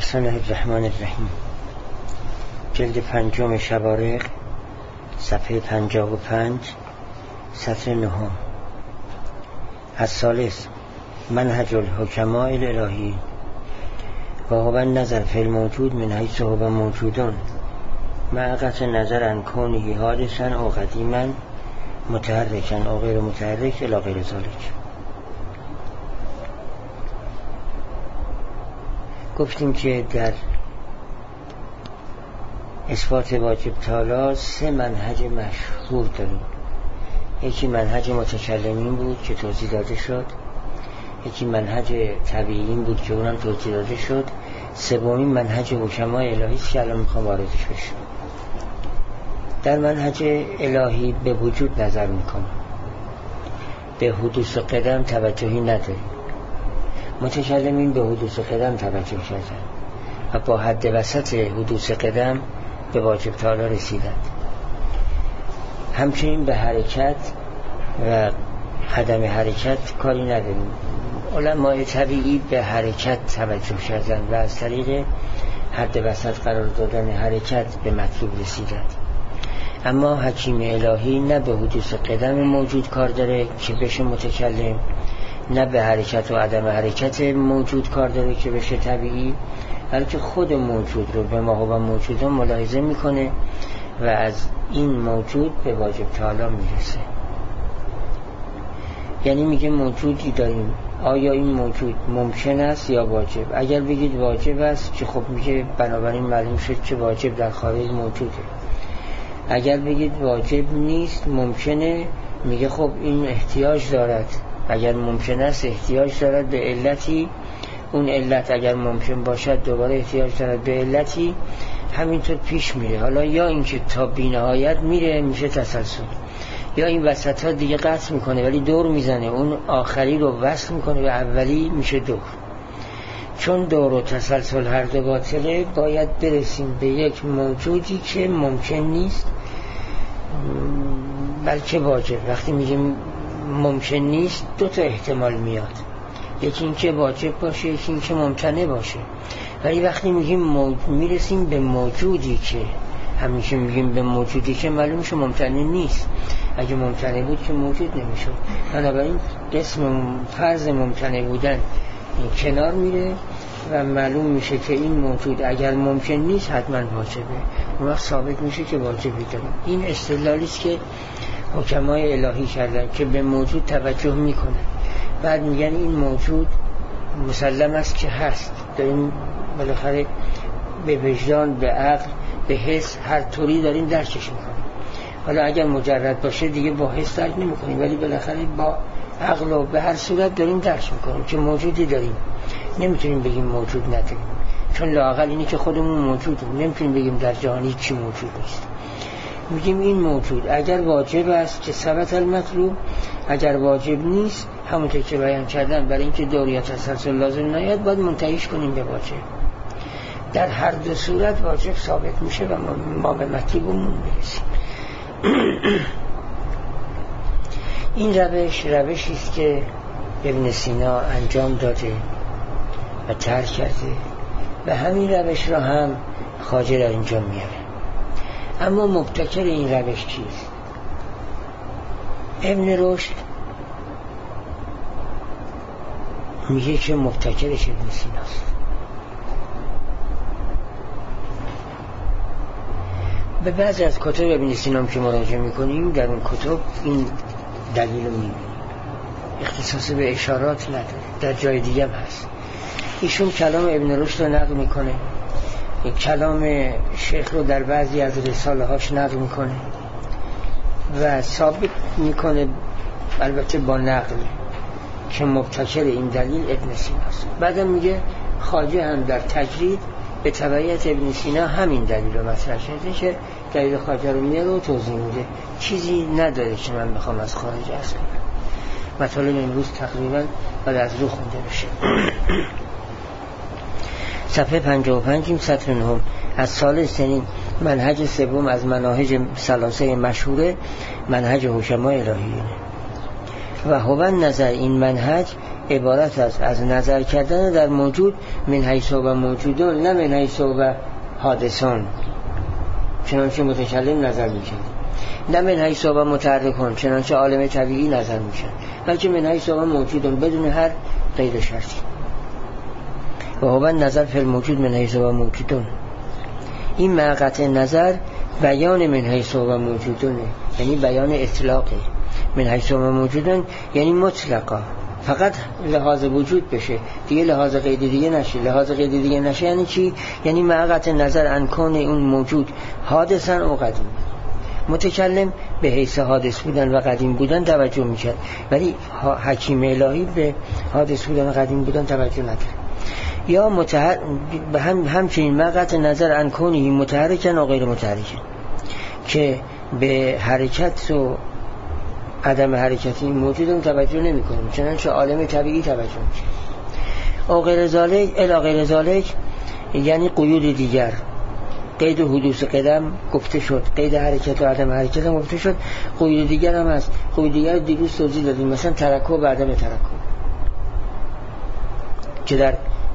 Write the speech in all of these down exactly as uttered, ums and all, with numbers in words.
بسم الله الرحمن الرحیم. جلد پنجم شبارق، صفحه پنجاه و پنج، سطر نهم. الثالث منهج الحکماء الالهی و هو النظر فی الموجود من حیث هو موجودون مع قطع نظر عن کونه حادثا او قدیما متحرکا او غیر متحرک الی غیر ذلک. گفتیم که در اثبات واجب تعالی سه منهج مشهور داریم. یکی منهج متکلمین بود که توضیح داده شد، یکی منهج طبیعیین بود که اونم توضیح داده شد، سومین منهج حکماء الهی است که الان میخوام واردش بشم. در منهج الهی به وجود نظر میکنم، به حدوث قدم توجهی نداریم. متکلمین به حدوث قدم توجه کردند و با حد وسط حدوث قدم به واجب تعالی رسیدند. همچنین به حرکت و عدم حرکت کاری نداریم. علمای طبیعی به حرکت توجه کردند و از طریق حد وسط قرار دادن حرکت به مطلوب رسیدند. اما حکیم الهی نه به حدوث قدم موجود کار داره که بشه متکلم، نه به حرکت و عدم حرکت موجود کار داره که بشه طبیعی، بلکه خود موجود رو به ما هو موجودان ملاحظه میکنه و از این موجود به واجب تعالی میرسه. یعنی میگه موجودی داریم، آیا این موجود ممکن است یا واجب؟ اگر بگید واجب است که خب میگه بنابراین معلوم شد که واجب در خارج موجوده. اگر بگید واجب نیست ممکنه، میگه خب این احتیاج دارد. اگر ممکن است احتیاج دارد به علتی، اون علت اگر ممکن باشد دوباره احتیاج دارد به علتی، همینطور پیش میره. حالا یا اینکه تا بی‌نهایت میره میشه تسلسل، یا این وسط ها دیگه قطع میکنه ولی دور میزنه، اون آخری رو وصل میکنه به اولی میشه دور. چون دور و تسلسل هر دو باطله، باید برسیم به یک موجودی که ممکن نیست بلکه واجب. وقتی میگیم ممکن نیست دو تا احتمال میاد، یکی این که واجب باشه، یکی این که ممکنه باشه. ولی وقتی میگیم موج... میرسیم به موجودی که همیشه میگیم به موجودی که معلوم شه ممکنه نیست. اگه ممکنه بود که موجود نمیشد. بنابراین قسم فرض ممکنه بودن این کنار میره و معلوم میشه که این موجود اگر ممکن نیست حتما واجبه. اون وقت ثابت میشه که واجبی داریم. این استدلالی است که حکمای الهی کردن که به موجود توجه میکنه، بعد میگن این موجود مسلم است که هست، داریم بالاخره به وجدان، به عقل، به حس، هر طوری داریم درکش میکنیم. حالا اگر مجرد باشه دیگه با حس درک نمیکنیم، ولی بالاخره با عقل و به هر صورت داریم درک میکنیم که موجودی داریم. نمیتونیم بگیم موجود نداریم، چون لااقل اینی که خودمون موجودیم. نمیتونیم بگیم در جهانی چی موجود نیست. میگیم این موجود اگر واجب است که ثبت المطلوب، اگر واجب نیست همونطور که بیان کردن برای اینکه دوریت تسلسل لازم نیاد باید منتهیش کنیم به واجب. در هر دو صورت واجب ثابت میشه و ما به مطلوبمون میرسیم. این روش روشی است که ابن سینا انجام داده و ترک کرده و همین روش را هم خواجه در اینجا میاره. اما مبتکر این روش کیست؟ ابن رشد میگه که مبتکرش ابن سیناست. به بعضی از کتب ابن سینا که مراجعه میکنیم در اون کتب این دلیل رو میبینیم، اختصاص به اشارات نداره. در جای دیگه هم هست. ایشون کلام ابن رشد رو نقل میکنه، کلام شیخ رو در بعضی از رساله هاش نقل میکنه و ثابت میکنه، البته با نقل، که مبتکر این دلیل ابن سیناست. بعدم میگه خواجه هم در تجرید به تبعیت ابن سینا همین دلیل رو مطرح کرده که دلیل خواجه رو میاره و توضیح میده. چیزی نداره که من بخوام از خارج از کنم. مطالب امروز تقریبا بعد از رو خونده بشه. صفحه پنجاه و پنج سطر نهم. از سال سنین منهج سوم از مناهج ثلاثه مشهوره منهج حکماء الهیینه و هو نظر این منهج عبارت است از نظر کردن در موجود من حیث و موجودون، نه من حیث و حادثان، چنانچه متکلم نظر می‌کند، نه من حیث و متحرکون، چنانچه عالم طبیعی نظر می‌کند، بلکه من حیث و موجودون بدون هر قید شرطی. و هو نظر فی الموجود من حیث و موجودون. این مع نظر بیان من حیث و موجودونه، یعنی بیان اطلاقه. من حیث و موجودون یعنی مطلقا، فقط لحاظ وجود بشه، دیگه لحاظ قید دیگه نشه. لحاظ قید دیگه نشه یعنی چی؟ یعنی مع نظر ان کون اون موجود حادثن و قدیم. متکلم به حیث حادث بودن و قدیم بودن توجه میکرد، ولی حکیم الهی به حادث بودن و قدیم بودن توجه نکرد. یا متحر... هم همچنین مقت نظر ان کونه متحرکن و غیر متحرکن، که به حرکت و عدم حرکتی موجود توجه نمی کنیم، چنانچه عالم طبیعی توجه میکنیم. او غیر ذالک الا غیر ذالک یعنی قیود دیگر. قید حدوث قدم گفته شد، قید حرکت و عدم حرکت هم گفته شد، قیود دیگر هم هست. قیود دیگر دیروز توضیح دادیم، مثلا ترکب و عدم ترکب، که در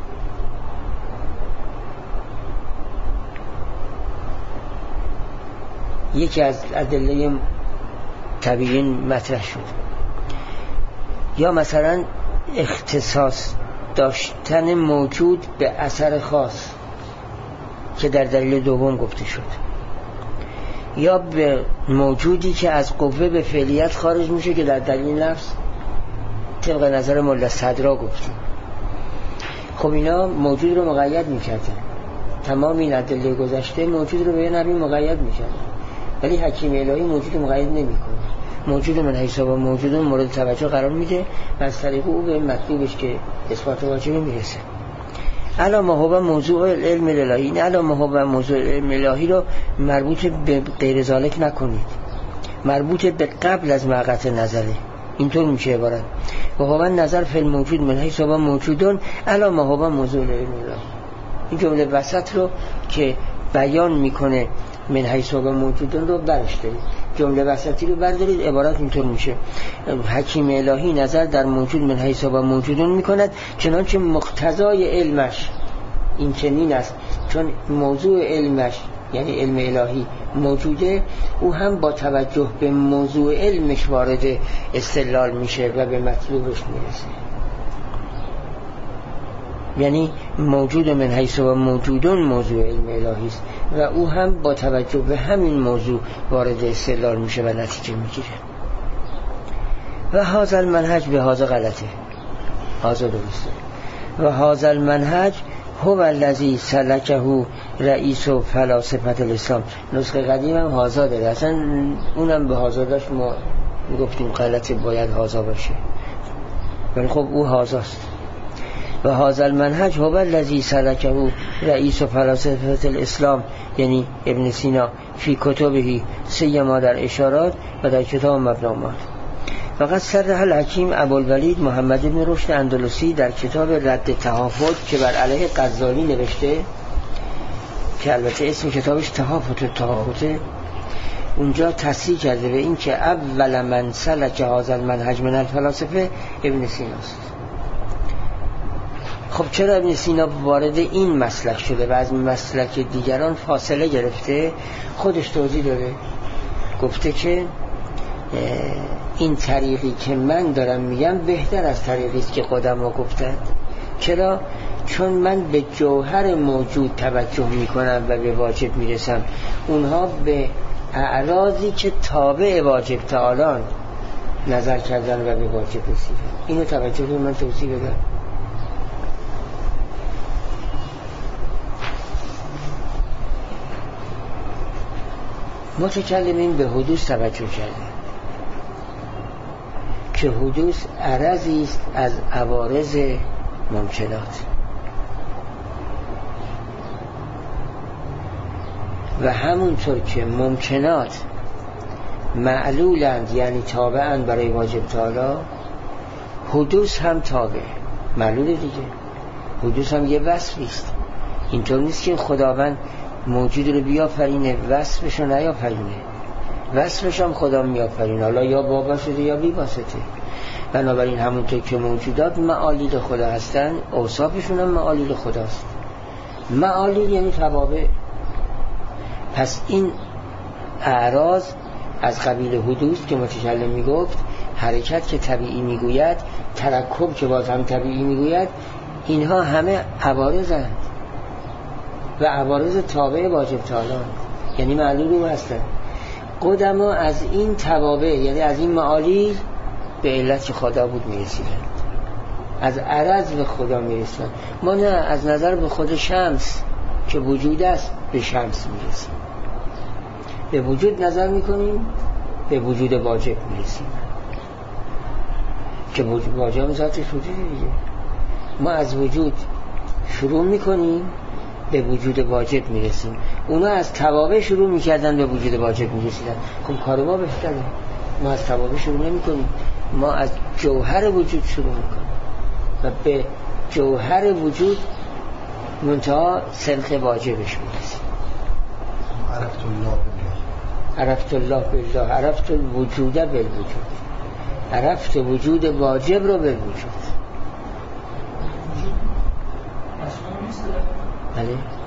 یکی از ادله طبیعی مطرح شد. یا مثلا اختصاص داشتن موجود به اثر خاص که در دلیل دوم گفته شد، یا به موجودی که از قوه به فعلیت خارج میشه که در دلیل نفس طبق نظر ملا صدرا گفتیم. خب اینا موجود رو مقید میکردن، تمام این ادله گذشته موجود رو به نبی مقید میکردن، ولی حکیم الهی موجود مقید نمیکنه. موجود من حیث و موجودون مورد توجه قرار میده و از طریق او به مطلوبش که اثبات واجبه میرسه. الا ما هو موضوع علم الهی، این الا ما هو موضوع علم الهی رو مربوط به غیر ذالک نکنید، مربوط به قبل از مقت نظره. اینطور میشه عبارت و هو نظر فی الموجود من حیث و موجودون الا ما هو موضوع علم الهی. این جمله وسط رو که بیان میکنه من حیث و موجودون رو برش دارید، جمله وسطی رو بردارید، عبارت اینطور میشه: حکیم الهی نظر در موجود من حیث و موجودون میکند چنانچه مقتضای علمش این چنین است، چون موضوع علمش یعنی علم الهی موجوده، او هم با توجه به موضوع علمش وارد استدلال میشه و به مطلوبش میرسه. یعنی موجود من حیث و موجودون موضوع علم الهی است و او هم با توجه به همین موضوع وارد استدلال میشه و نتیجه میگیره. و هذا المنهج به هذا غلطه، هذا درسته. و هذا المنهج هو الذی سلکه رئیس و فلاسفه الاسلام. نسخه قدیم هم هذا داره، اصلا اونم به هذا داشت، ما گفتیم غلطه، باید هذا باشه، ولی خب او هذاست. و هذا المنهج هو الذی سلکه رئیس و فلاسفه الاسلام، یعنی ابن سینا، فی کتبه سیما در اشارات و در کتاب مبنامات. فقط صرح الحکیم ابوالولید محمد بن رشد اندلسی در کتاب رد تهافت که بر علیه غزالی نوشته، که البته اسم کتابش تهافت و تهافته، اونجا تصریح کرده به این که اول من سلک هذا المنهج من الفلاسفه ابن سیناست. خب چرا ابن سینا وارد این مسلک شده و از مسلک دیگران فاصله گرفته؟ خودش توضیح داده، گفته که این طریقی که من دارم میگم بهتر از طریقی است که خودم ها گفتند. چرا؟ چون من به جوهر موجود توجه میکنم و به واجب میرسم، اونها به اعراضی که تابع واجب تعالی نظر کردن و به واجب رسیدن. اینو توجه رو من توضیح بدم. متکلمین به حدوث توجه کردن که حدوث عرضی است از عوارض ممکنات و همونطور که ممکنات معلولند یعنی تابعند برای واجب تعالی، حدوث هم تابع معلول دیگه. حدوث هم یه وصفی است، اینطور نیست که خداوند موجود رو بیافرینه وصفش رو نیافرینه، وصفش هم خدا میافرینه، حالا یا بابا شده یا بی باسطه. بنابراین همونطور که موجودات معالیل خدا هستن، اوصافشون هم معالیل خداست. معالیل یعنی توابع. پس این اعراض از قبیل حدوث که متکلم میگفت، حرکت که طبیعی میگوید، ترکب که باز هم طبیعی میگوید، اینها همه عوارضند و عوارض تابع واجب تعالی، یعنی معلول او هستند. قدما از این توابع، یعنی از این معالیل به علت که خدا بود میرسیدند، از عرض به خدا میرسیدند. ما نه، از نظر به خود شمس که وجود است به شمس میرسیم، به وجود نظر میکنیم به وجود واجب میرسیم که واجب ذاتش وجود دیگه. ما از وجود شروع میکنیم به وجود واجب میرسیم. اونا از توابع شروع میکردن به وجود واجب میرسیدن. خب کار ما بهتره، ما از توابع شروع نمی کنیم، ما از جوهر وجود شروع میکنیم و به جوهر وجود منتها سلخ واجبش میرسیم. عرفت الله بالله، عرفت الله بالله، عرفت الوجود بالوجود، عرفت وجود واجب رو بالوجود. بله؟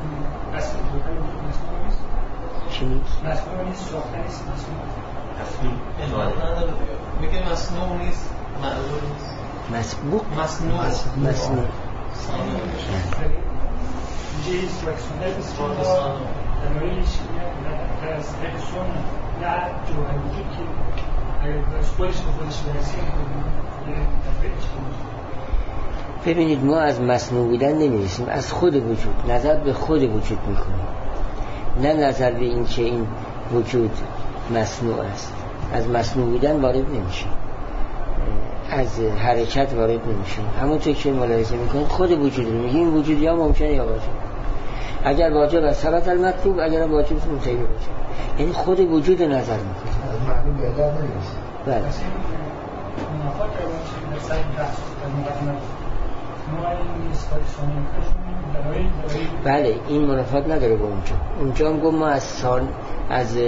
چی نیست؟ مسئول نیست، ساخته نیست، مسئول میگه مصنوع نیست، معلول نیست، مسبوق، مصنوع مصنوع جیست و اکسونه بسیار در موردش در از اکسون نه جوهر وجود که اگر خودش به خودش برسیم ببینید ما از مصنوع بودن نمیرسیم، از خود وجود نظر به خود وجود میکنیم، نه نظر به این که این وجود مصنوع است. از مصنوع بودن وارد نمیشیم، از حرکت وارد نمیشیم. همونطور که ملاحظه میکنیم خود وجود رو میگیم وجود یا ممکنه یا واجب. اگر واجب است ثبت المطلوب، اگر هم واجب است منتهی به واجب. یعنی خود وجود رو نظر میکنیم. از معلوم به علت نمیرسیم. بله. منافات رو در سر بحث مقدمه بله این منافات نداره با اونجا. اونجا هم گفت ما از سان از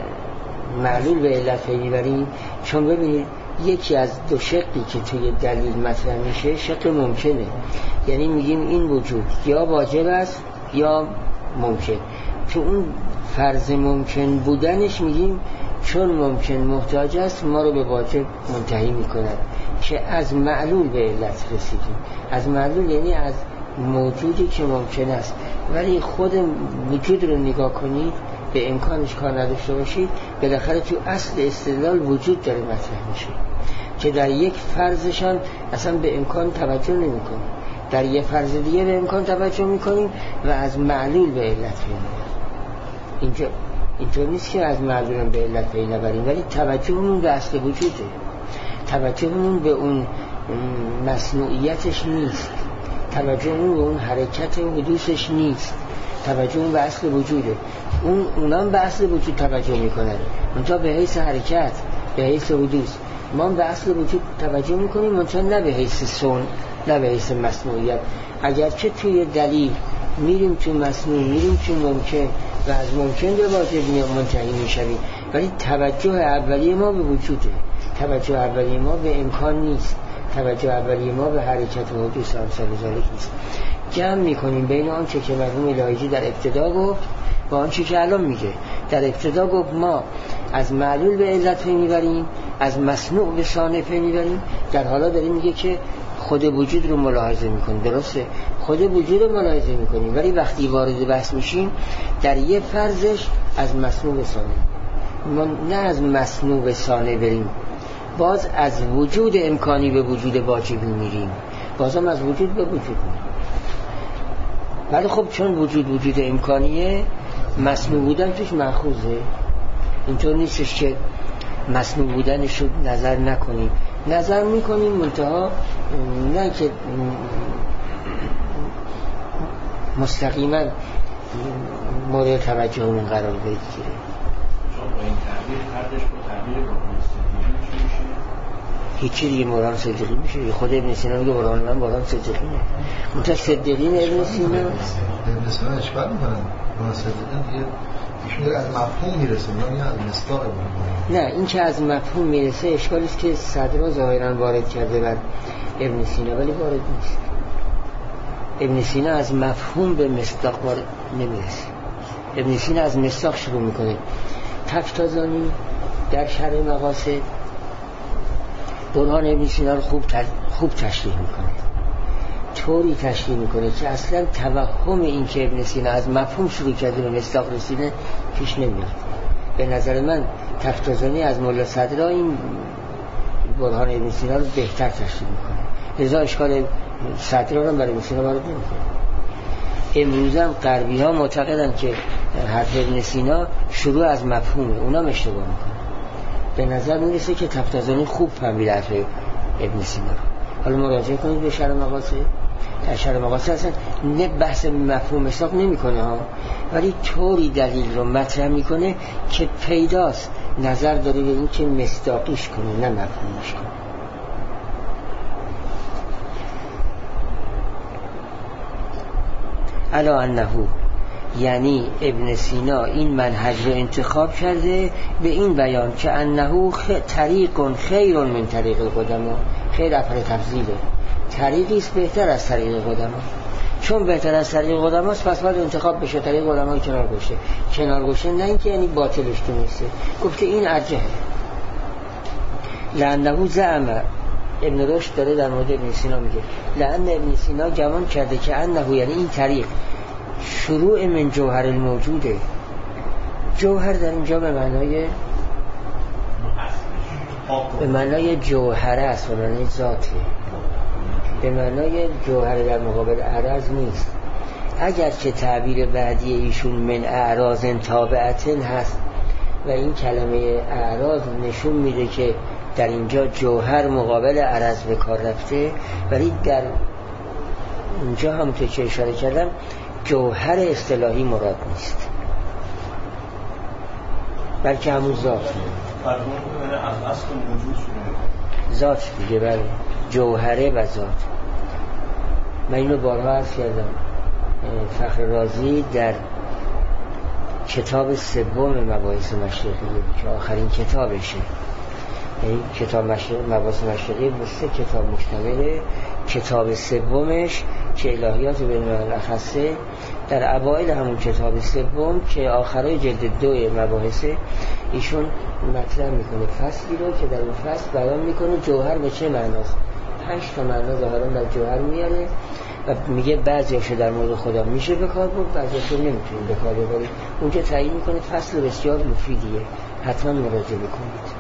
معلول به علت پی میبریم، چون ببینید یکی از دو شقی که توی دلیل مطرح میشه شق ممکنه، یعنی میگیم این وجود یا واجب است یا ممکن. تو اون فرض ممکن بودنش میگیم چون ممکن محتاج است ما رو به واجب منتهی میکند که از معلول به علت رسیدیم. از معلول یعنی از موجودی که ممکن است، ولی خود وجود رو نگاه کنید به امکانش کار نداشته باشید، بالاخره تو اصل استدلال وجود داره مطرح میشه که در یک فرضشان اصلا به امکان توجه نمی کنیم، در یک فرض دیگه به امکان توجه میکنیم و از معلول به علت میبریم. اینجا اینطور نیست که از معلول به علت پی نبریم، ولی توجهمون به اصل وجوده، توجهمون به اون مصنوعیتش نیست، توجهمون به اون حرکت و حدوثش نیست، توجهمون به اصل وجوده. اون اونام به اصل وجود توجه میکنن، منتها به حیث حرکت، به حیث حدوث. ما به اصل وجود توجه میکنیم، منتها نه به حیث سون، نه به حیث مصنوعیت. اگرچه توی دلیل میریم تو مصنوع، میریم تو ممکن و از ممکن به واجب منتهی میشویم، ولی توجه اولیه ما به وجوده، توجه اولیه ما به امکان نیست، توجه اولیه ما به حرکت و حدوث امثال ذالک نیست. جمع میکنیم بین آنچه که مرحوم الهیجی در ابتدا گفت با آنچه که الان میگه. در ابتدا گفت ما از معلول به علت پی میبریم، از مصنوع به صانع پی میبریم. در حالا داریم میگه که خود وجود رو ملاحظه میکنیم. درسته خود وجود رو ملاحظه میکنیم، ولی وقتی وارد بحث میشیم در یه فرضش از مصنوع به صانع، ما نه از مصنوع به صانع بریم، باز از وجود امکانی به وجود واجبی میریم، بازم از وجود به وجود میریم. ولی خب چون وجود وجود امکانیه، مصنوع بودن توش مأخوذه. اینطور نیستش که مصنوع بودنش رو نظر نکنیم، نظر میکنیم، منتها نه که مستقیما مورد توجهمون قرار بگیره. چون با این تعبیر قدرش با تعبیر برهان صدیقی میشه، هیچی دیگه برهان صدیقی میشه. خود ابن سینا میگه برهان من برهان صدیقینه، منتها صدیقین ابن سینا ابن سینا اشکال میکنن برهان صدیقین دیگه ایشون داره از مفهوم میرسه، نه از مصداق برای. نه این که از مفهوم میرسه اشکالی است که صدرا ظاهرا وارد کرده بر ابن سینا، ولی وارد نیست. ابن سینا از مفهوم به مصداق وارد نمیرسه. ابن سینا از مصداق شروع میکنه. تفتازانی در شرح مقاصد برهان ابن سینا رو خوب خوب تشریح میکنه، طوری تشریح میکنه که اصلا توهم این که ابن سینا از مفهوم شروع کرده به مصداق رسیده پیش نمیاد. به نظر من تفتازانی از مولا صدرا این برهان ابن سینا رو بهتر تشریح میکنه، لذا اشکال صدرا رو برای ابن سینا وارد نمیکنه. امروز هم غربی ها معتقدن که حرف ابن سینا شروع از مفهومه، اونا هم اشتباه میکنن. به نظر میرسه که تفتازانی خوب فهمید حرف ابن سینا رو. حالا مراجعه کنید به شرح مقاصد. در شرح مقاصد اصلا نه بحث مفهوم مصداق نمیکنه ها، ولی طوری دلیل رو مطرح میکنه که پیداست نظر داره به این که مصداقیش کنه نه مفهومش کنه. الا انه، یعنی ابن سینا این منهج رو انتخاب کرده به این بیان که انه طریق خیر من طریق القدما. خیر افعال تفضیله، طریقی است بهتر از طریق قدما. چون بهتر از طریق قدما است پس باید انتخاب بشه طریق قدما کنار گوشه. کنار گوشه نه اینکه یعنی باطلش تو نیسته، گفته این ارجحه. لانه زعم، ابن رشد داره در مورد ابن سینا میگه لان ابن سینا گمان کرده که انه، یعنی این طریق شروع من جوهر الموجوده. جوهر در اینجا به معنای به معنای جوهره است، به معنای ذاته، به معنای جوهره در مقابل اعراض نیست. اگر که تعبیر بعدی ایشون من اعراض تابعتن هست و این کلمه اعراض نشون میده که در اینجا جوهر مقابل عرض به کار رفته، ولی در اینجا همونطور که اشاره کردم جوهر اصطلاحی مراد نیست، بلکه همون ذات ذات دیگه. بله، جوهره و ذات. من اینو بارها عرض کردم. فخر رازی در کتاب سوم مباحث مشرقیه که آخرین کتابشه، این کتاب مباحث مشرقی به سه کتاب مشتمله. کتاب سومش که الهیات بین الاخصه، در اوایل همون کتاب سوم که آخرای جلد دو مباحثه ایشون مطرح میکنه فصلی رو که در اون فصل بیان میکنه جوهر به چه معناست. پنج تا معنا ظاهرا در جوهر میاره و میگه بعضیاشو در مورد خدا میشه به کار برد، بعضیاشو نمیتونیم به کار ببریم. اونجا تعیین میکنه فصل بسیار مفیدیه، حتما مراجعه بکنید.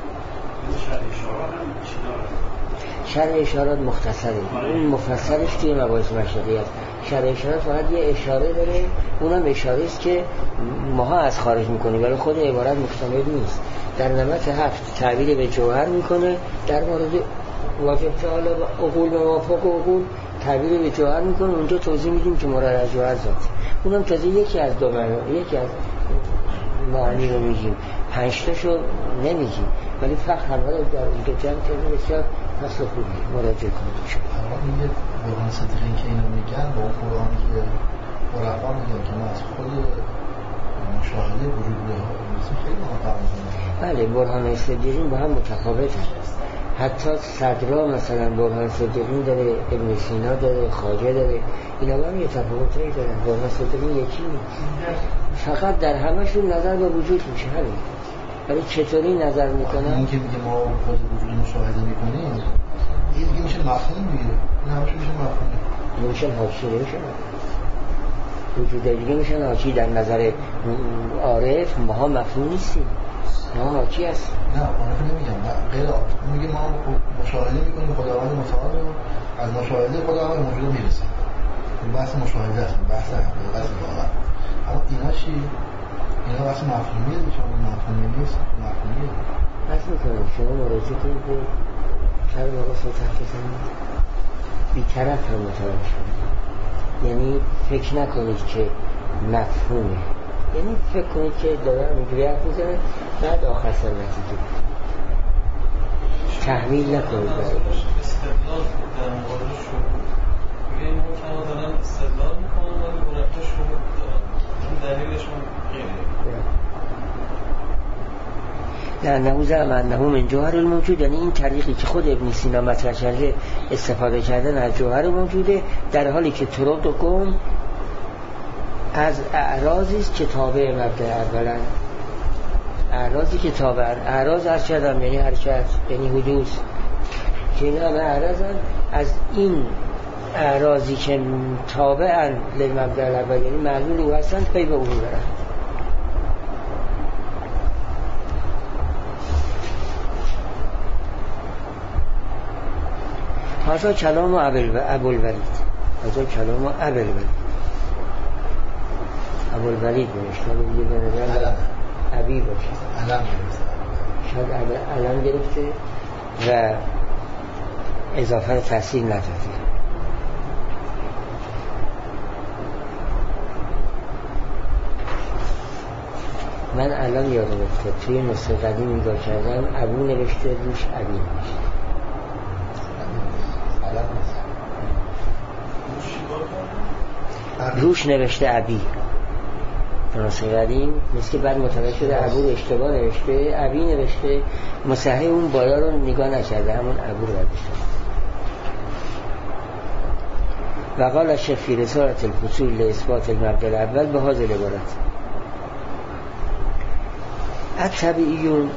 شرح اشارات مختصره، اون مفصلش توی مباحث مشرقی است. شرح اشارات فقط یه اشاره داره، اونم اشاره است که ماها از خارج میکنیم ولی خود عبارت مکتمل نیست. در نمط هفت تعبیر به جوهر میکنه، در مورد واجب تعالی و عقول و موافق و عقول تعبیر به جوهر میکنه، اونجا توضیح میدیم که مراد از جوهر ذات. اونم تازه یکی از دو معنا، یکی از معانی رو میگیم، پنج تاشو نمیگیم، ولی فقط همه رو در اینجا جمع کرده. بسیار فصل خوبی، مراجعه کنید. اما میگه برهان صدیقین که اینو میگن با اون قرآنی که عرفا میگن که ما از خود مشاهده وجود به خیلی متفاوته. بله، برهان صدیقین با هم متفاوته. حتی صدرا مثلا برهان صدیقین داره، ابن سینا داره، خواجه داره، اینا با هم یه تفاوتایی دارن. برهان صدیقین یکی نیست، فقط در همشون نظر به وجود میشه همین. ولی چطوری نظر میکنن؟ این که میگه ما خود وجود مشاهده میکنیم این دیگه میشه مفهوم دیگه، این همش میشه مفهوم، نمیشن حاکی، نمیشن وجود دیگه، میشن حاکی. در نظر عارف ماها مفهوم نیستیم، ما حاکی هست. نه عارف نمیگم، غیر عارف میگه ما مشاهده میکنیم خداوند متعال رو، از مشاهده خداوند موجود میرسیم. این بحث مشاهده است، بحث حقیقت واقعا. اما اینا چی؟ اینا بحث مفهومیه دیگه، چون مفهومی نیست، مفهومیه. بحث میکنم شما مراجعه کنید به شرح مقاصد تحقیقی بی طرف هم مطالعه شد. یعنی فکر نکنید که مفهومه، یعنی فکر کنید که دارم اینجوری حرف میزنه بعد آخر سر نتیجه تحمیل نکنید. استدلال در مورد شروع میگه این محکمه دارن استدلال میکنن ولی برکت شروع دارن، این دلیلشون خیلی لأنه زعم أنه من جوهر الموجود، یعنی این طریقی که خود ابن سینا مطرح کرده استفاده کردن از جوهر موجوده، در حالی که طرق و قوم از اعراضی است که تابع مبدأ اولن. اعراضی که تابع، اعراض از شدم یعنی حرکت، یعنی حدوث، که این همه اعراضن از این اعراضی که تابعن لمبدأ الاول، یعنی معلول او هستن، پی به او برن. هذا کلام ابوالولید، هذا کلام ابوالولید ابوالولید نوشته، دیگه به نظر ابی باشه، علم شاید علم گرفته و اضافه تحصیل نداده. من الان یادم افتاد توی نسخه قدیم نگاه کردم، ابو نوشته، روش ابی نوشته. روش نوشته ابی. نسخه قدیم مثل که بعد مطالعه شده ابو رو اشتباه نوشته، ابی نوشته. مصحح اون بالا رو نگاه نکرده، همون ابو رو برداشته. و قال الشیخ فی رسالة الفصول لاثبات المبدأ الاول به هذه العبارت: الطبیعیون،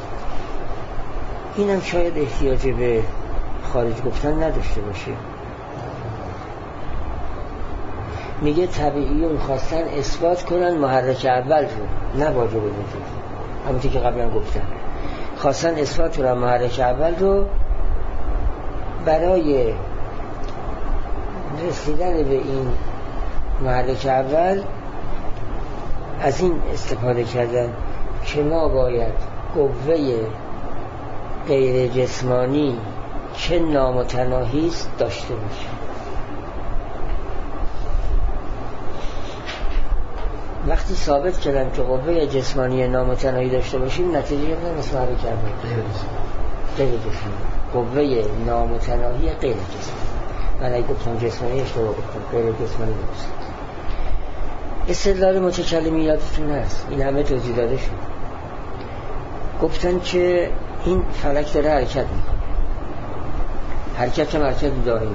اینم شاید احتیاج به خارج گفتن نداشته باشه. میگه طبیعیون خواستن اثبات کنن محرک اول رو، نه واجب وجود، همونطور که قبلا گفتم خواستن اثبات کنن محرک اول رو. برای رسیدن به این محرک اول از این استفاده کردن که ما باید قوه غیر جسمانی که نامتناهی است داشته باشیم. وقتی ثابت کردن که قوه جسمانی نامتناهی داشته باشیم، نتیجه گرفتن مثل محرک اول غیر جسمانی، قوه نامتناهی غیر جسمانی. من اگه گفتم جسمانی اشتباه گفتم، غیر جسمانی درست. استدلال متکلمی یادتون هست، این همه توضیح داده شد. گفتن که این فلک داره حرکت میکنه، حرکت هم حرکت دائمیه.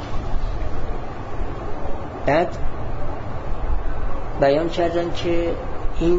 بعد بیان کردن که این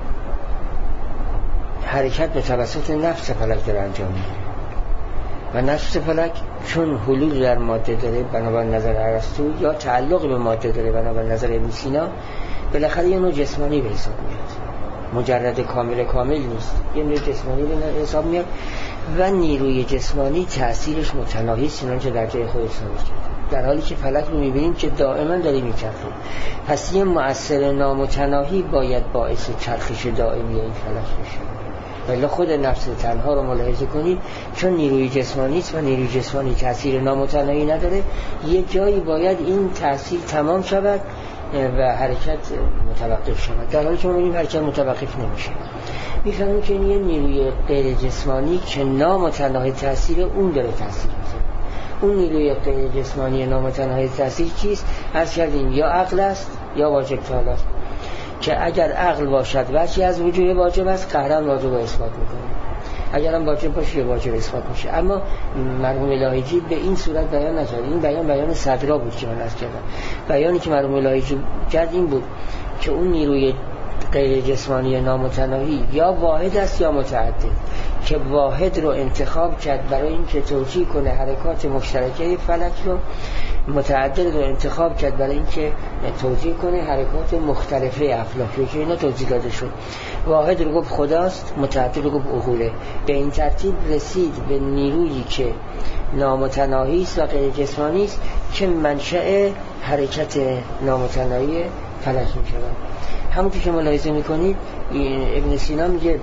حرکت به توسط نفس فلک داره انجام میگیره و نفس فلک چون حلول در ماده داره بنابر نظر ارسطو، یا تعلق به ماده داره بنابر نظر ابن سینا، بالاخره یه نوع جسمانی به حساب میاد، مجرد کامل کامل نیست، یه نوع جسمانی به حساب میاد و نیروی جسمانی تأثیرش متناهی است، چنانچه در جای خودش ثابت شده. در حالی که فلک رو میبینیم که دائما داره میچرخه، پس یه مؤثر نامتناهی باید باعث چرخش دائمی این فلک بشه. ولی خود نفس تنها رو ملاحظه کنید، چون نیروی جسمانی است و نیروی جسمانی تأثیر نامتناهی نداره، یه جایی باید این تأثیر تمام شود و حرکت متوقف شود، در حالی که ما می‌بینیم حرکت متوقف نمیشه. میفهمیم که این یه نیروی غیر جسمانی که نامتناهی تأثیر اون داره تأثیر میذاره. اون نیروی غیر جسمانی نامتناهی تأثیر چیست؟ عرض کردیم یا عقل است یا واجب تعالی است، که اگر عقل باشد وجهی از وجود واجب است، قهرن واجب اثبات میکنه. اگر هم واجب باشه واجب اثبات میشه. اما مرحوم لاهیجی به این صورت بیان نکرد. این بیان بیان صدرا بود که من عرض کردم. بیانی که مرحوم لاهیجی کرد این بود که اون نیروی غیر جسمانی نامتناهی یا واحد است یا متعدد، که واحد رو انتخاب کرد برای اینکه توجیه کنه حرکات مشترکه فلک رو، متعدد رو انتخاب کرد برای اینکه توجیه کنه حرکات مختلفه افلاک رو، که اینا توضیح داده شد. واحد رو گفت خداست، متعدد رو گفت عقوله. به این ترتیب رسید به نیرویی که نامتناهی است و غیر جسمانی است که منشأ حرکت نامتناهی فلک می شود. همونطور که ملاحظه میکنید ابن سینا میگه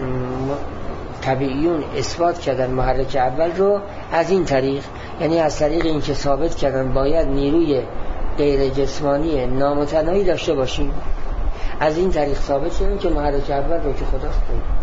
طبیعیون اثبات کردن محرک اول رو از این طریق، یعنی از طریق این که ثابت کردن باید نیروی غیر جسمانی نامتناهی داشته باشیم، از این طریق ثابت کردن که محرک اول رو که خداست.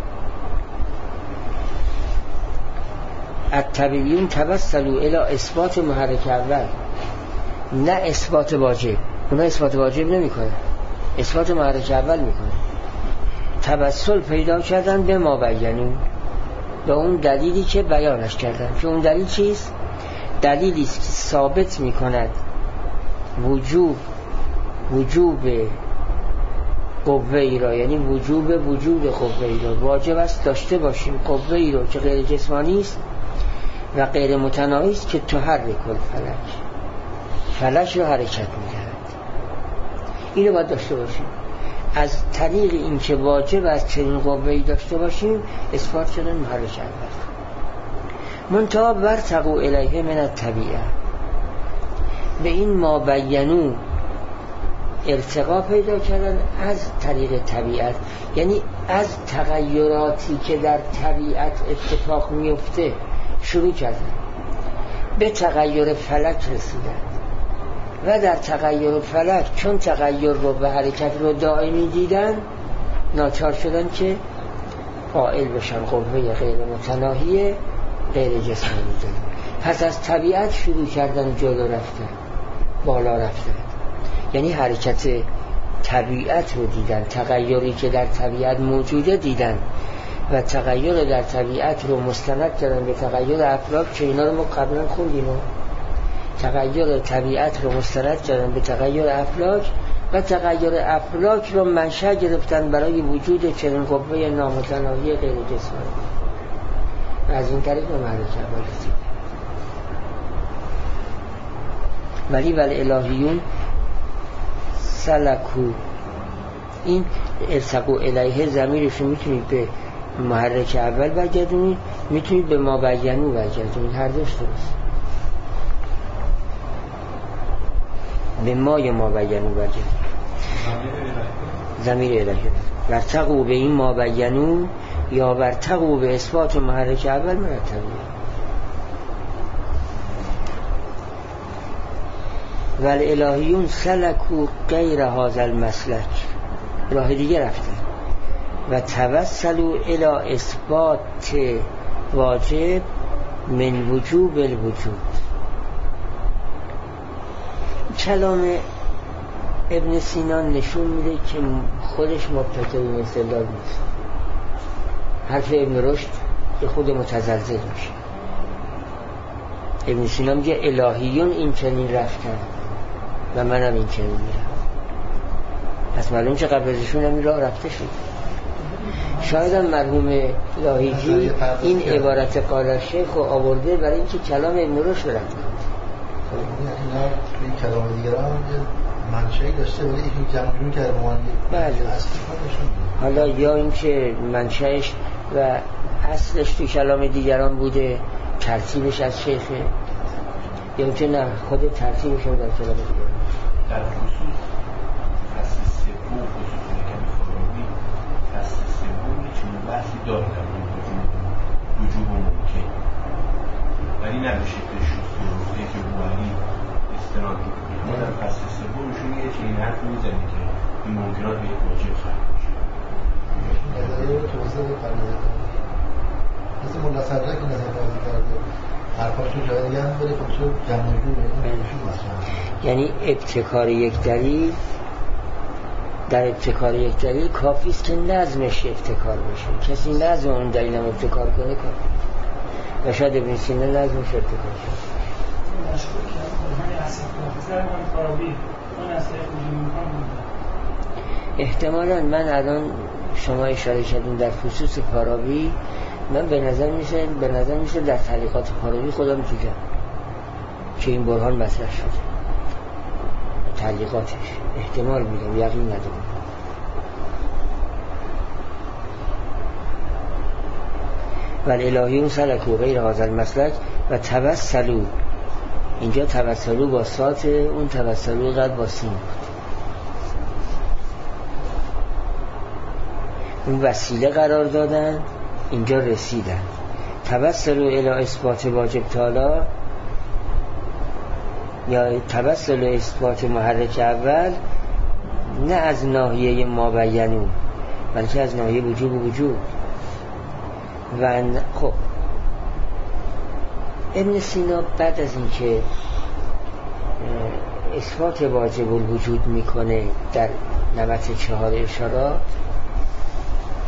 الطبیعیون توسلوا الی اثبات محرک اول، نه اثبات واجب. اونا اثبات واجب نمی کنه، اثبات محرک اول می کنه. توسل پیدا کردن به ما بیانو، به اون دلیلی که بیانش کردن. که اون دلیل چیست؟ دلیلی است که ثابت میکند وجوب وجوب قوه ای را، یعنی وجوب وجود قوه ای را. واجب است داشته باشیم قوه ای را که غیر جسمانی است و غیر متناهی است، که تحرک الفلک، فلک را حرکت میدهد. اینو باید داشته باشیم. از طریق این که واجب است چنین قوه ای داشته باشیم اثبات شدن محرک اول. منتها ورتقوا الیه من الطبیعه، به این ما بیانو ارتقا پیدا کردن از طریق طبیعت، یعنی از تغییراتی که در طبیعت اتفاق میفته شروع کردن، به تغییر فلک رسیدن و در تغییر فلک چون تغییر رو به حرکت رو دائمی دیدن ناچار شدن که قائل بشن قوه غیر متناهی غیر جسمانی دارن. پس از طبیعت شروع کردن جلو رفتن، بالا رفتن، یعنی حرکت طبیعت رو دیدن، تغییری که در طبیعت موجوده دیدن و تغییر در طبیعت رو مستند کردن به تغییر افلاک، که اینا رو ما قبلا خوندیم. تغییر طبیعت رو مستند کردن به تغییر افلاک و تغییر افلاک رو منشأ گرفتن برای وجود چنین قوه نامتناهی غیر جسمانی. از این طریق به محرک اول رسید. ولی ول الهیون سلکو، این ارتقوا الیه ضمیرش میتونید به محرک اول برگردونید، میتونید به ما بیانو برگردونید، هر دوش درست. به ما یا ما بیانو برگردونید، ضمیر الهی. ورتقوا به این ما بیانو یا ورتقوا به اثبات محرک اول مرتبه. ول الهیون سلکو غیر هذا المسلک، راه دیگه رفتن و توسلوا الی اثبات واجب من وجوب الوجود. کلام ابن سینا نشون میده که خودش مبتکر این استدلال نیست. حرف ابن رشد که خود متزلزل میشه. ابن سینا میگه الهیون این چنین رفتن و منم این چنین میرم. پس معلوم چه قبل ازشون هم این راه رفته شد. شاید هم مرحوم لاهیجی این عبارت قال شیخ رو آورده برای اینکه کلام ابن رشد برد. اینا این کلام دیگر هم منشأی داشته ولی این جمع‌جور کرده به عنوان حالا یا اینکه منشأش و اصلش تو کلام دیگران بوده، ترتیبش از شیخه، یا اینکه نه خود ترتیبش هم در کلام دیگران. در خصوص فصل سوم خصوصا کمی فراوی فصل سوم چون بحثی داره در وجوب و ممکن، ولی نه به شکل شسترو که بوانی استناد میکنه. ما در فصل سومشون میگه که این حرف میزنه که این ممکنات به یک واجب خواهد میشه. نظریه رو توضیح بپردازه مثل ملا صدرک که نظر بازی کرده حرفاشون جای دیگه هم بره خودشو جمع‌جور بره. یعنی ابتکار یک دلیل در ابتکار یک دلیل کافی است که نظمش ابتکار بشه. کسی نظم اون دلیل هم ابتکار کنه کافی و شاید ابن سینا نظمش ابتکار شد. مشکل که من اصلا پروفسور من فارابی اون اصلا احتمالاً من الان شما اشاره کردین در خصوص فارابی، من به نظر میشه به نظر میشه در تعلیقات فارابی خودم دیدم که این برهان مطرح شده. تعلیقاتش احتمال میدم، یقین ندارم. ولی الهیون سلکوا غیر هذا المسلک و توسلوا، اینجا توسلوا با سات، اون توسلوا قد با سین بود. اون وسیله قرار دادن، اینجا رسیدن. توسلوا الی اثبات واجب تعالی یا توسل اثبات محرک اول، نه از ناحیه ما بیانو بلکه از ناحیه وجوب و وجود. و خب ابن سینا بعد از اینکه اثبات واجب الوجود میکنه در نوبت چهار اشارات،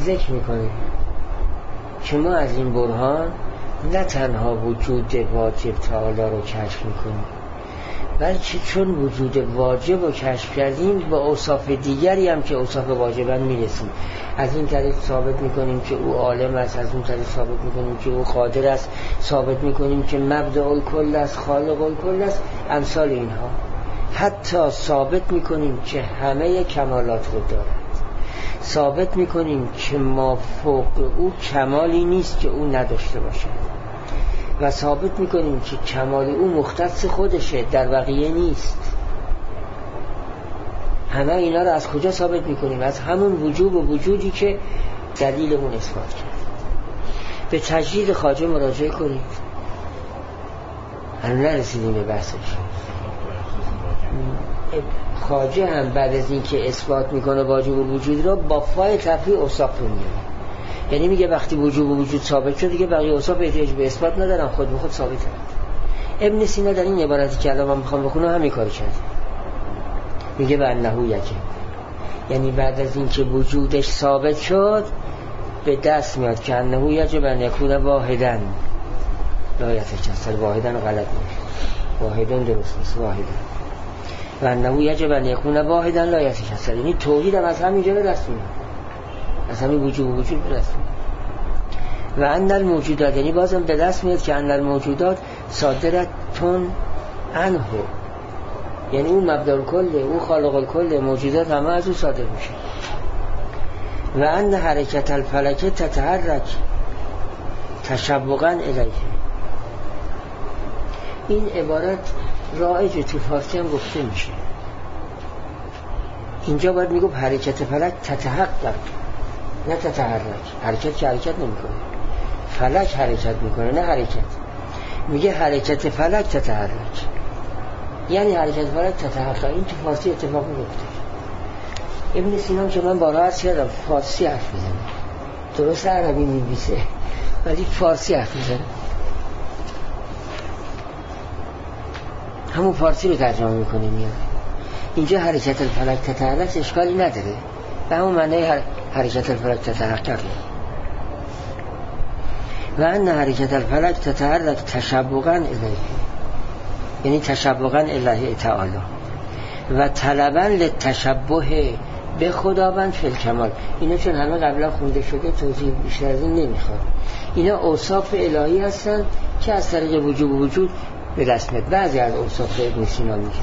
ذکر میکنه که ما از این برهان نه تنها وجود واجب تعالی رو کشف میکنیم، بلکه چون وجود واجب رو کشف کردیم با اوصاف دیگری هم که اوصاف واجبن میرسیم. از این طریق ثابت میکنیم که او عالم است، از اون طریق ثابت میکنیم که او قادر است، ثابت میکنیم که مبدأ الکل است، خالق الکل است، امثال اینها. حتی ثابت میکنیم که همه کمالات رو دارد، ثابت میکنیم که ما فوق او کمالی نیست که او نداشته باشه، و ثابت میکنیم که کمال او مختص خودشه، در بقیه نیست. همه اینا رو از کجا ثابت میکنیم؟ از همون وجوب و وجودی که دلیلمون اثبات کرد. به تجدید خواجه مراجعه کنید. هنوز نرسیدیم به بحثش. خواجه هم بعد از این که اثبات میکنه واجب و وجود رو با فای تفریع اوصاف رو میاره. یعنی میگه وقتی وجود و وجود ثابت شد دیگه بقیه اوصاف احتیاج به اثبات ندارن، خود به خود ثابت کرد. ابن سینا در این عبارتی که الان من میخوام بخونم همین کارو کرد. میگه به انه یکه، یعنی بعد از این که وجودش ثابت شد به دست میاد که انه یجب ان یکون واحدن لا یتکسر. واحدن غلط میشه، واحدن درست نیست، واحدن. و انه یجب ان یکون واحدن لا یتکسر، یعنی توحید هم از همینجا به دست میاد، از همین وجود و وجود به دست میاد. و ان الموجودات، یعنی بازم به دست میاد که ان الموجودات صادرتون عنه، یعنی اون مبدأ الکل، اون خالق الکل، موجودات همه از او صادر میشه. و ان حرکت الفلک تتحرک تشوقا الیه. این عبارت رایج تو فارسی هم گفته میشه. اینجا باید میگم حرکت فلک تتحقق، نه تتحرک. حرکت که حرکت نمیکنه، فلک حرکت میکنه، نه حرکت. میگه حرکت فلک تتحرک، یعنی حرکت فلک تتحقق. این تو فارسی اتفاق میفته. ابن سینا که من بارها عرض کردم فارسی حرف میزنه، درست عربی می‌نویسه ولی فارسی حرف میزنه، همون فارسی رو ترجمه میکنه میاد. اینجا حرکت الفلک تتحرک اشکالی نداره، به همون معنی حرکت الفلک تتحقق. و ان حرکت الفلک تتحرک تشوقا الیه، یعنی تشوقا الیه تعالی و طلبا للتشبه به خداوند فی الکمال. اینا چون همه قبلا خونده شده توضیح بیشتر از این نمیخواد. اینا اوصاف الهی هستن که از طریق وجود و وجود به دست میاد. بعضی از اوصاف ابن سینا میگه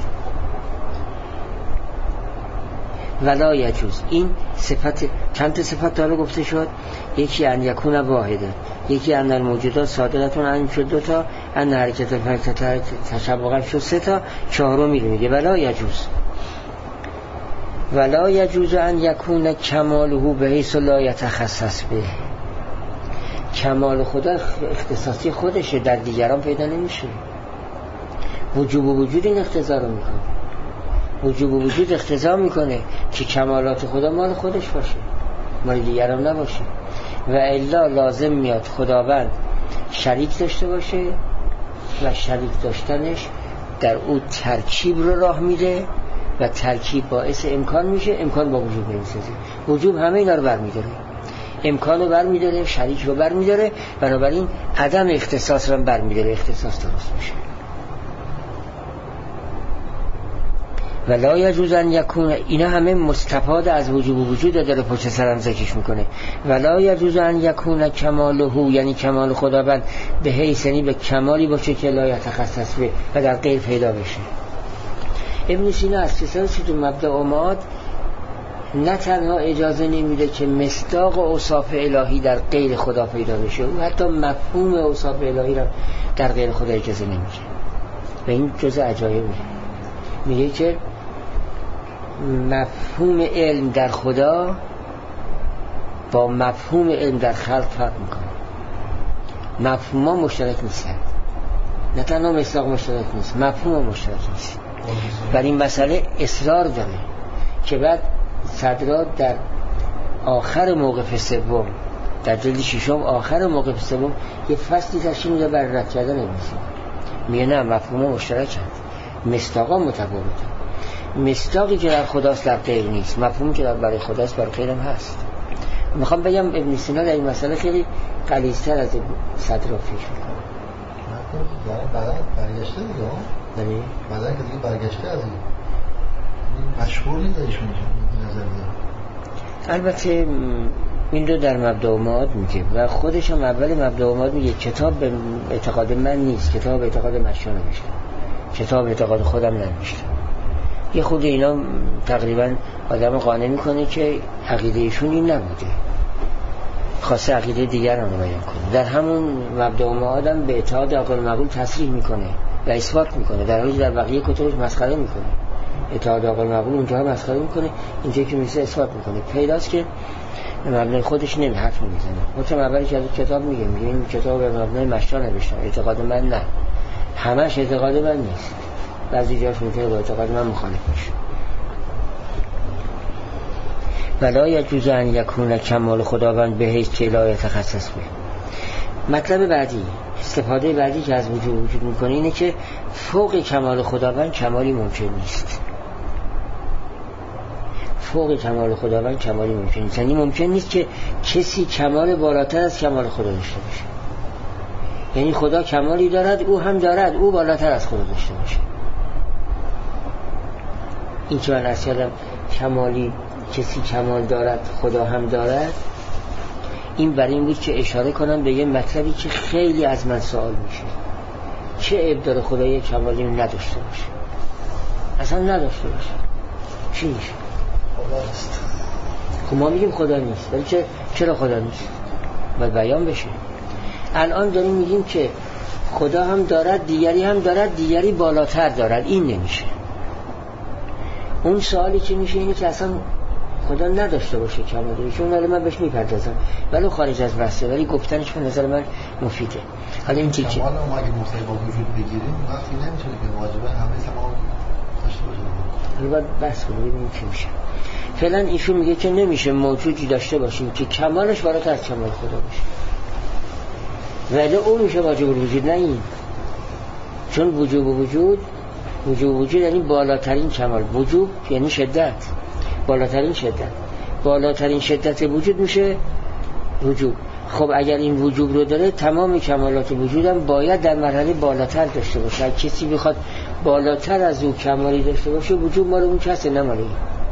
ولا یجوز. این صفت، چند تا صفت داره گفته شد، یکی ان یکون واحده، یکی ان الموجودات صادرتون ان شد دو تا، ان حرکت الفلک تشبقا شد سه تا، چهارمی رو میگه ولا یجوز. ولا یجوز ان یکون کماله به حیث لا یتخصص به. کمال خدا اختصاصی خودشه، در دیگران پیدا نمیشه. وجوب و وجود این اقتضا رو میکنه، وجوب و وجود اقتضا میکنه که کمالات خدا مال خودش باشه، مال دیگران نباشه. و الا لازم میاد خداوند شریک داشته باشه و شریک داشتنش در او ترکیب رو راه میده و ترکیب باعث امکان میشه، امکان با وجود نمیسازه. وجود همه اینا رو برمیداره، امکان رو برمیداره، شریک رو برمیداره، بنابراین عدم اختصاص رو برمیداره، اختصاص درست میشه. ولا یجوز ان یکون، اینا همه مستفاد از وجود و وجود داره پشت سرم ذکرش میکنه. ولا یجوز ان یکون کماله، یعنی کمال خداوند به حیث، یعنی به کمالی باشه که لا یتخصص به و در غیر پیدا بشه. ابن سینا از کسانی که تو مبدأ اماد نه تنها اجازه نمیده که مصداق اوصاف الهی در غیر خدا پیدا بشه، او حتی مفهوم اوصاف الهی را در غیر خدا اجازه نمیده. و این جزء عجایبه. میگه که مفهوم علم در خدا با مفهوم علم در خلق فرق میکنه. مفهوم ها مشترک نیستن، نه تنها مصداق مشترک نیست، مفهوم مشترک نیست. بر این مسئله اصرار داره که بعد صدرات در آخر موقف سوم، در جلد ششم آخر موقف سوم یه فصلی تشکیل میده بر رد کردن ابن سینا. میگه نه، مفهوم مشترک هست، مصداقا متفاوته. مصداقی که در خداست در غیر نیست، مفهومی که در برای خداست برای غیرم هست. میخوام بگم ابن سینا در این مسئله خیلی غلیظ‌تر از صدر فکر میکنه. بعدا برگشته دیگه بله بعدا که دیگه برگشته از این مشهور نیست ایشون این نظر داره. البته این رو در مبدأ و معاد میگه و خودش هم اول مبدأ و معاد میگه کتاب به اعتقاد من نیست، کتاب اعتقاد مشا نوشته، کتاب اعتقاد خودم ننوشته. یه خود اینا تقریبا آدم قانع میکنه که عقیده ایشون این نبوده، خواسته عقیده دیگر هم بیان کنه. در همون مبدأ و معاد هم به اتحاد عقل مقبول تصریح میکنه و اثبات میکنه، در حالی در بقیه کتبش مسخره میکنه. اتحاد عقل مقبول اونجا مسخره میکنه، اینجا که میشه اثبات میکنه. پیداست که مبنای خودش نمی حرف میزنه. مطمئن اولی که از کتاب میگه میگه این کتاب به مبنای مشا نوشتم، اعتقاد من نه، همش اعتقاد من نیست، بعضی جاش میتونه با اعتقاد من مخالف باشه. ولا یجوز ان یکون کمال خداوند به حیث که لا یتخصص به. مطلب بعدی، استفاده بعدی که از وجود وجود میکنه اینه که فوق کمال خداوند کمالی ممکن نیست. فوق کمال خداوند کمالی ممکن نیست، یعنی ممکن نیست که کسی کمال بالاتر از کمال خدا داشته باشه. یعنی خدا کمالی دارد، او هم دارد، او بالاتر از خدا داشته باشه. این که من از یادم کمالی کسی کمال دارد خدا هم دارد، این برای این بود که اشاره کنم به یه مطلبی که خیلی از من سوال میشه، چه عیب داره خدا یه کمالی نداشته باشه، اصلا نداشته باشه، چی میشه؟ خدا نیست. خب ما میگیم خدا نیست، ولی چه چرا خدا نیست؟ باید بیان بشه. الان داریم میگیم که خدا هم دارد، دیگری هم دارد، دیگری بالاتر دارد، این نمیشه. اون سوالی که میشه اینه که اصلا خدا نداشته باشه کمالی، چون ولی من بهش میپردازم ولی خارج از بحثه، ولی گفتنش به نظر من مفیده. حالا این چیزی کمال ما اگه مصیبه وجود بگیریم وقتی نمیشه که واجبه همه کمال داشته باشه. حالا باید بحث کنیم ببینیم چی میشه. فعلا ایشون میگه که نمیشه موجودی داشته باشیم که کمالش بالاتر از کمال خدا باشه، ولی اون میشه واجب الوجود، نه این. چون وجوب وجود وجوب وجود یعنی بالاترین کمال، وجوب یعنی شدت، بالاترین شدت، بالاترین شدت وجود میشه وجوب. خب اگر این وجوب رو داره تمام کمالات وجودم باید در مرحله بالاتر داشته باشه. اگر کسی بخواد بالاتر از او کمالی داشته باشه وجوب مال اون کسه، نه مال این.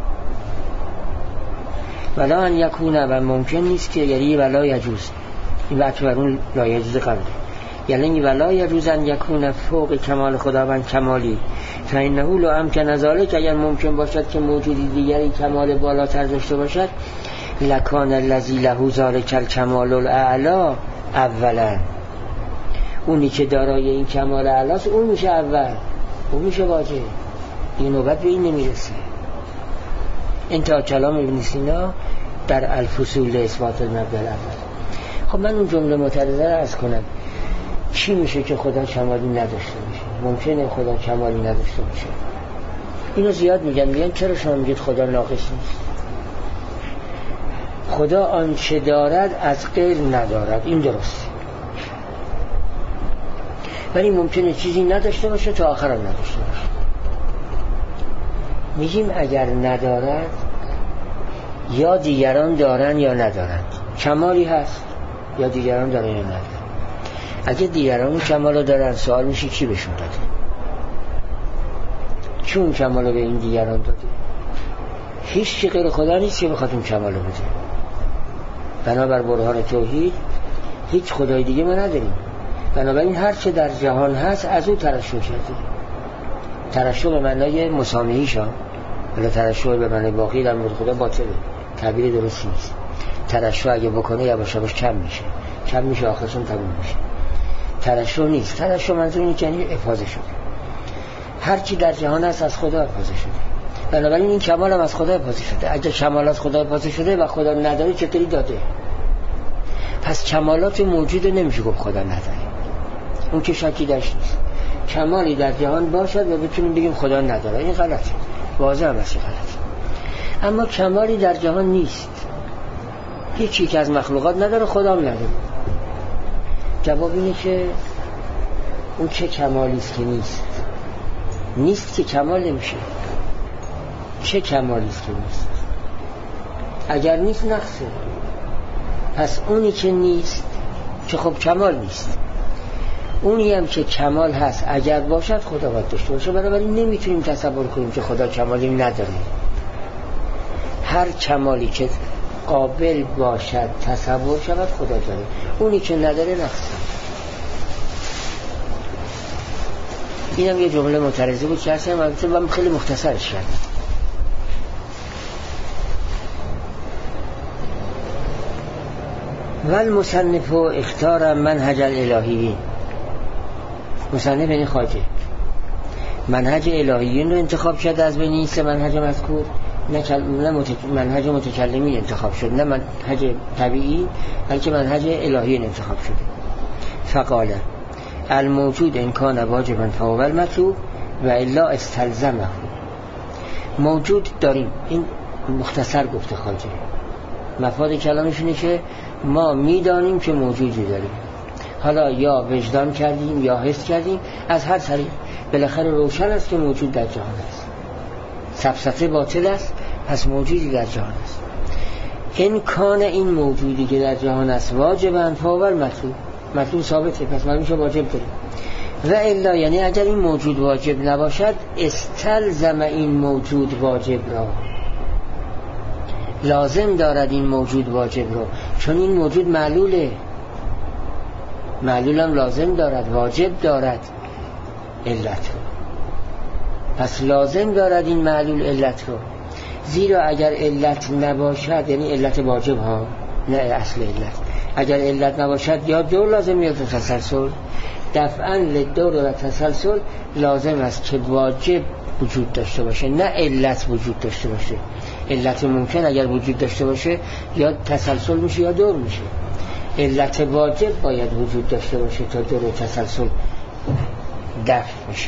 ولا ان یکونه، و ممکن نیست که، یعنی ولا یجوز، این وقت بر اون لا یجوز قبله، یعنی ولا یجوز ان یکونه فوق کمال خداوند کمالی فانه لو امکن ذلک، اگر ممکن باشد که موجودی دیگری کمال بالاتر داشته باشد لکان الذی له ذلک الکمال الاعلی اولا، اونی که دارای این کمال اعلی است اون میشه اول، اون میشه واجب. این نوبت به این نمیرسه. انتها کلام ابن سینا در الفصول اثبات المبدأ الاول. خب من اون جمله معترضه را عرض کنم، چی میشه که خدا کمالی نداشته باشه؟ ممکنه خدا کمالی نداشته باشه؟ اینو زیاد میگن، میگن چرا شما میگید خدا ناقص نیست؟ خدا آنچه دارد از غیر ندارد، این درست، ولی ممکنه چیزی نداشته باشه تا آخر هم نداشته باشه. میگیم اگر ندارد یا دیگران دارن یا ندارند، کمالی هست یا دیگران دارن یا ندارن. اگه دیگران کمالو دارن سوال میشه کی بهشون داده؟ چون کمالو به این دیگران داده؟ هیچ چی غیر خدا نیست که بخواد اون کمالو بده. بنابر برهان توحید هیچ خدای دیگه ما نداریم، بنابراین هر چه در جهان هست از او ترشح کرده. ترشح به معنای مسامحیش ها، ولی ترشح به معنای باقی در مورد خدا باطله، تعبیر درستی نیست. ترشح اگه بکنه یواش یواش کم میشه، کم میشه آخرشون تموم میشه. ترشح نیست، ترشح منظور اینه که یعنی افاضه شده. هر چی در جهان هست از خدا افاضه شده، بنابراین این کمال هم از خدا افاضه شده. اگه کمال از خدا افاضه شده و خدا نداره چطوری داده؟ پس کمالات موجوده نمیشه گفت خدا نداره، اون که شکی داشت نیست. کمالی در جهان باشد و بتونیم بگیم خدا نداره، این غلطه، واضح هم است غلطه. اما کمالی در جهان نیست، هیچی که از مخلوقات نداره خدا هم نداره. جواب اینه که اون چه کمالی است که نیست؟ نیست که کمال نمیشه. چه کمالی است که نیست؟ اگر نیست نقصه، پس اونی که نیست که خب کمال نیست، اونی هم که کمال هست اگر باشد خدا باید داشته باشه. بنابراین نمیتونیم تصور کنیم که خدا کمالی نداره. هر کمالی که قابل باشد تصور شود خدا داره، اونی که نداره نقصه. اینم یه جمله معترضه بود که اصلا من خیلی مختصرش کردم. والمصنف اختار منهج الالهیین، مصنف یعنی خواجه، منهج الهیین رو انتخاب کرده از بین این سه منهج مذکور. نه منهج متکلمین انتخاب شد، نه منهج طبیعی، بلکه منهج الهیین انتخاب شده. فقال الموجود ان کان واجبا فهو المطلوب و الا استلزمه. موجود داریم، این مختصر گفته خواجه. مفاد کلامش اینه که ما میدانیم که موجودی داریم، حالا یا وجدان کردیم یا حس کردیم، از هر طریق بالاخره روشن است که موجود در جهان است. سفسطه باطل است، پس موجودی در جهان است. امکان این موجودی که در جهان است واجبا فهو المطلوب، مطلوب ثابته، پس ما میشه واجب داریم. و الا یعنی اگر این موجود واجب نباشد استلزم این موجود واجب را، لازم دارد این موجود واجب را، چون این موجود معلوله، معلولم لازم دارد، واجب دارد علت رو، پس لازم دارد این معلول علت رو. زیرا اگر علت نباشد، یعنی علت واجب ها نه اصل علت، اگر علت نباشد یا دور لازم یا تسلسل، دفعاً لدور و تسلسل لازم است که واجب وجود داشته باشه نه علت وجود داشته باشه. علت ممکن اگر وجود داشته باشه یا تسلسل میشه یا دور میشه، علت واجب باید وجود داشته باشه تا دور و تسلسل دفع میشه.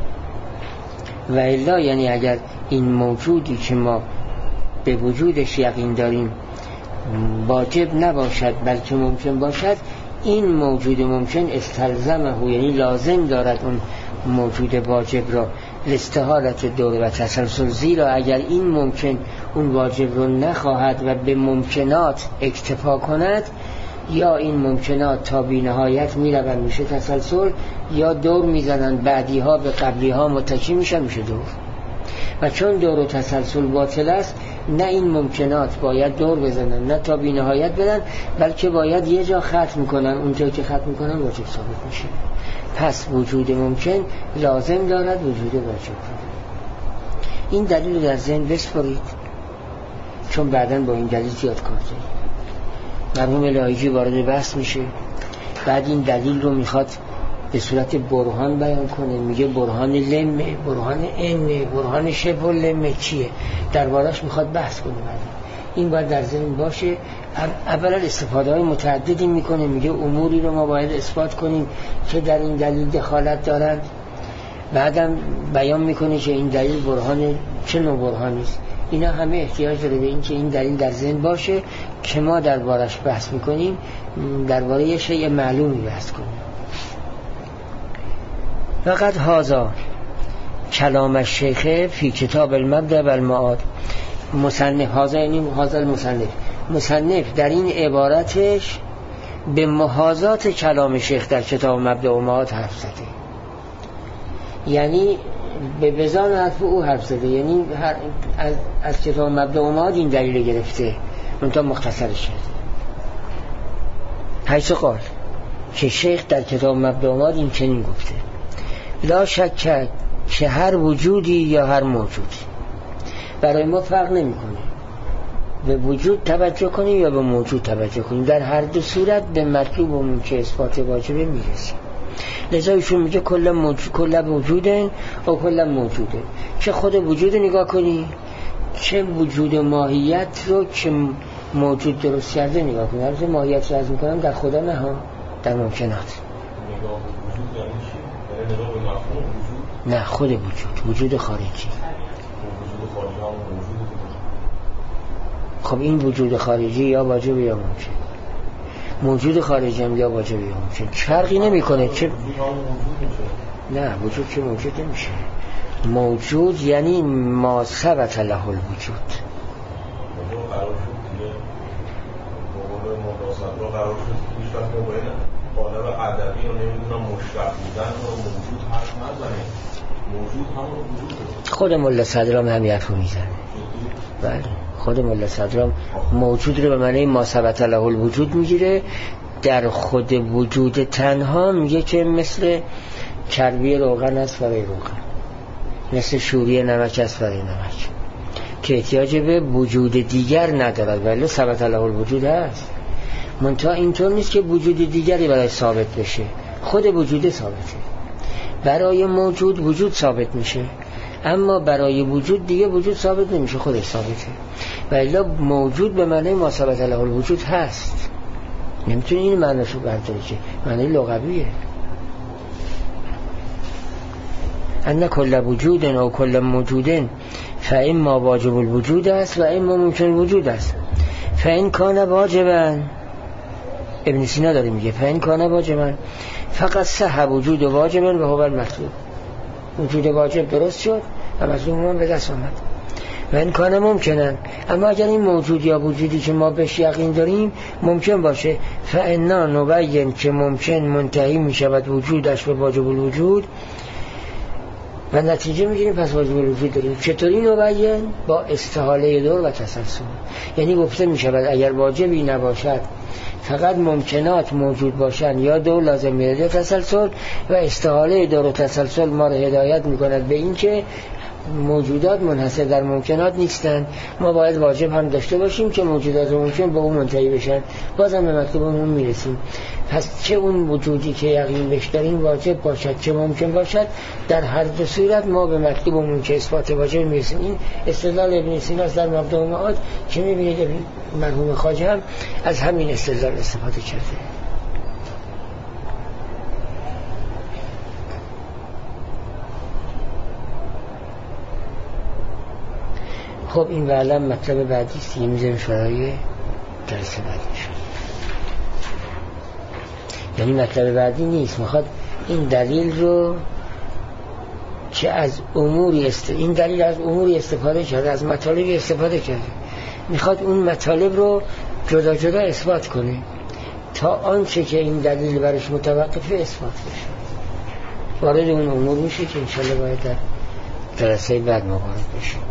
و الا یعنی اگر این موجودی که ما به وجودش یقین داریم واجب نباشد بلکه ممکن باشد، این موجود ممکن استلزمه یعنی لازم دارد اون موجود واجب را لاستحالت دور و تسلسل. زیرا اگر این ممکن اون واجب رو نخواهد و به ممکنات اکتفا کند، یا این ممکنات تا بی نهایت میروند میشه تسلسل، یا دور میزنن بعدی ها به قبلی ها متکی میشن میشه دور. و چون دور و تسلسل باطل است، نه این ممکنات باید دور بزنن نه تا بی نهایت بدن، بلکه باید یه جا ختم کنن، اونجا که ختم کنن واجب ثابت میشه. پس وجود ممکن لازم دارد وجود واجب. این دلیل در ذهن بسپارید، چون بعداً با این دلیل زیاد کار دارید. مرحوم الهیجی وارد بحث میشه، بعد این دلیل رو میخواد به صورت برهان بیان کنه، میگه برهان لمه، برهان انه، برهان شبه لمه چیه، دربارش میخواد بحث کنه. این باید در ذهن باشه. اولا استفاده های متعددی میکنه، میگه اموری رو ما باید اثبات کنیم که در این دلیل دخالت دارند. بعدم بیان میکنه که این دلیل برهان چه نوع برهانی است. اینا همه احتیاج داره به این که این دلیل در ذهن باشه که ما دربارش بحث میکنیم، درباره یه شیء معلومی بحث کنیم. فقط هازا کلام الشیخ فی کتاب المبدأ و المعاد. مصنف هازا یعنی هازا المصنف، مصنف در این عبارتش به محاذات کلام شیخ در کتاب مبدأ و معاد حرف زده، یعنی به بزان حرف او حرف زده، یعنی از, از کتاب مبدأ و معاد این دلیل گرفته، منتها مختصرش کرده. حیث قال که شیخ در کتاب مبدأ و معاد این چنین گفته: لا شک که هر وجودی یا هر موجودی، برای ما فرق نمیکنه به وجود توجه کنیم یا به موجود توجه کنیم، در هر دو صورت به مطلوبمون که اثبات واجبه میرسیم. لذا ایشون میگه کل موجود، کل وجوده و کل موجوده، چه خود وجود نگاه کنی چه وجود ماهیت رو که موجود درست کرده نگاه کنی. البته ماهیت رو از میکنم در خدا نه ها، در ممکنات. نه خود وجود، وجود خارجی. خب این وجود خارجی یا واجب یا ممکن، موجود خارجی هم یا واجب یا ممکن، فرقی نمیکنه. چه نه وجود که موجود نمیشه. موجود یعنی ما ثبت له الوجود. مصدر قرار شد که هیچ وقت ما باید قالب ادبی رو نمیدونم مشرف بودن و موجود حرف نزنیم. موجود همون وجود خود ملا صدرام همین حرف رو میزنه. بله خود ملا صدرام موجود رو به معنی ما ثبت له الوجود میگیره، در خود وجود تنها میگه که مثل چربی روغن است برای روغن، مثل شوری نمک است برای نمک، که احتیاج به وجود دیگر ندارد، ولی ثبت له الوجود هست. منتها اینطور نیست که وجود دیگری برای ثابت بشه، خود وجود ثابته. برای موجود وجود ثابت میشه، اما برای وجود دیگه وجود ثابت نمیشه، خودش ثابته. ولی موجود به معنی ما ثبت له الوجود هست، نمیتونی این معنیشو برداری که معنی لغویه. ان کل وجود او کل موجود فاما واجب الوجود است و اما ممکن الوجود است. فان کان واجبا، ابن سینا داره میگه فان کان واجبا فقط صح وجود واجبا و هو المطلوب. وجود واجب درست شد و مطلوب هم به دست آمد. و این کانه ممکنن، اما اگر این موجود یا وجودی که ما بهش یقین داریم ممکن باشه، فانا نبین که ممکن منتهی می شود وجودش به واجب الوجود و نتیجه میگیریم پس واجب الوجود داریم. چطوری نبین؟ با استحاله دور و تسلسل. یعنی گفته می شود اگر واجبی نباشد فقط ممکنات موجود باشن یا دور لازم میاد یا تسلسل، و استحاله دور و تسلسل ما را هدایت میکند به این که موجودات منحصر در ممکنات نیستند. ما باید واجب هم داشته باشیم که موجودات ممکن به اون منتهی بشن، بازم به مطلوبمون میرسیم. پس چه اون وجودی که یقین بهش داریم واجب باشد چه ممکن باشد، در هر دو صورت ما به مطلوبمون که اثبات واجب میرسیم. این استدلال ابن سینا در مبدأ المعاد که میبینید مرحوم خواجه هم از همین استدلال استفاده کرده. خب این بعلم مطلب بعدی است که میذاریم شورای جلسه بعدی شد. یعنی مطلب بعدی نیست، میخواد این دلیل رو که از اموری است، این دلیل از اموری استفاده کرده، از مطالبی استفاده کرده، میخواد اون مطالب رو جدا جدا اثبات کنه تا آنچه که این دلیل برش متوقفه اثبات بشه. وارد اون امور میشه که انشالله باید در جلسه بعد مبارک بشه.